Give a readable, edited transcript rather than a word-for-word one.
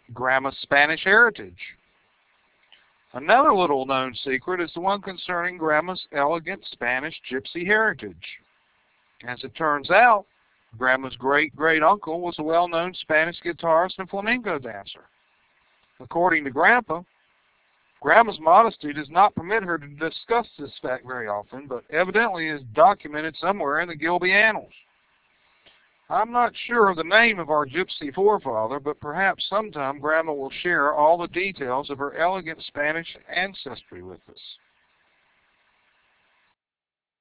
Grandma's Spanish heritage. Another little known secret is the one concerning Grandma's elegant Spanish gypsy heritage. As it turns out, Grandma's great-great-uncle was a well-known Spanish guitarist and flamenco dancer. According to Grandpa, Grandma's modesty does not permit her to discuss this fact very often, but evidently is documented somewhere in the Gilby Annals. I'm not sure of the name of our gypsy forefather, but perhaps sometime Grandma will share all the details of her elegant Spanish ancestry with us.